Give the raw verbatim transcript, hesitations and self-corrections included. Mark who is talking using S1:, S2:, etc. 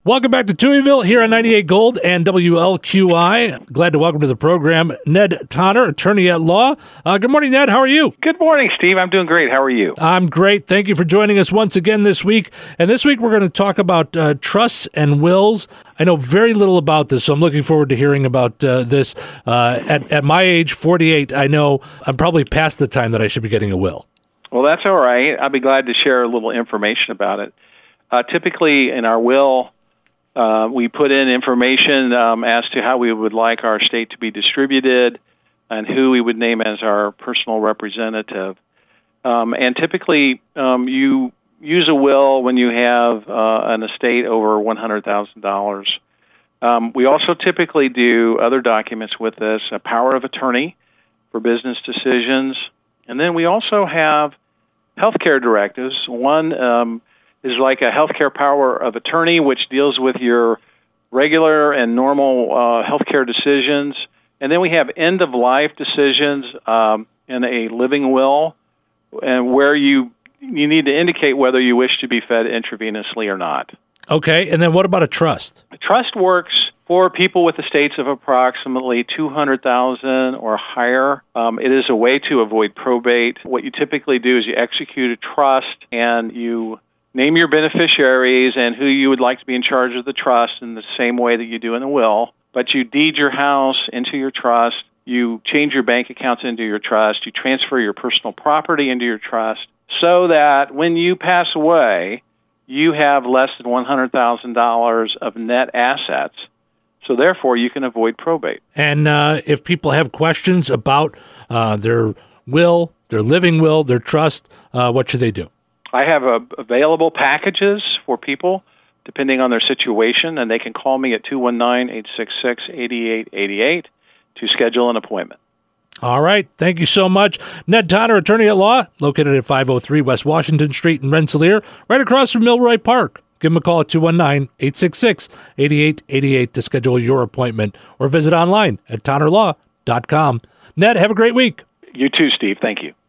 S1: Welcome back to Tuieville here on ninety-eight Gold and W L Q I. Glad to welcome to the program Ned Tonner, attorney at law. Uh, good morning, Ned. How are you?
S2: Good morning, Steve. I'm doing great. How are you?
S1: I'm great. Thank you for joining us once again this week. And this week we're going to talk about uh, trusts and wills. I know very little about this, so I'm looking forward to hearing about uh, this. Uh, at, at my age, forty-eight, I know I'm probably past the time that I should be getting a will.
S2: Well, that's all right. I'll be glad to share a little information about it. Uh, typically, in our will, Uh, we put in information um, as to how we would like our estate to be distributed and who we would name as our personal representative. Um, and typically, um, you use a will when you have uh, an estate over one hundred thousand dollars. Um, we also typically do other documents with this, a power of attorney for business decisions. And then we also have healthcare directives. One um, is like a healthcare power of attorney, which deals with your regular and normal uh, healthcare decisions. And then we have end-of-life decisions um, in a living will, and where you you need to indicate whether you wish to be fed intravenously or not.
S1: Okay, and then what about a trust?
S2: A trust works for people with estates of approximately two hundred thousand dollars or higher. Um, it is a way to avoid probate. What you typically do is you execute a trust and you name your beneficiaries and who you would like to be in charge of the trust in the same way that you do in the will. But you deed your house into your trust. You change your bank accounts into your trust. You transfer your personal property into your trust so that when you pass away, you have less than one hundred thousand dollars of net assets. So therefore, you can avoid probate.
S1: And uh, if people have questions about uh, their will, their living will, their trust, uh, what should they do?
S2: I have uh, available packages for people depending on their situation, and they can call me at two one nine, eight six six, eight eight eight eight to schedule an appointment.
S1: All right. Thank you so much. Ned Tonner, attorney at law, located at five oh three West Washington Street in Rensselaer, right across from Milroy Park. Give him a call at two one nine, eight six six, eight eight eight eight to schedule your appointment, or visit online at tonner law dot com. Ned, have a great week.
S2: You too, Steve. Thank you.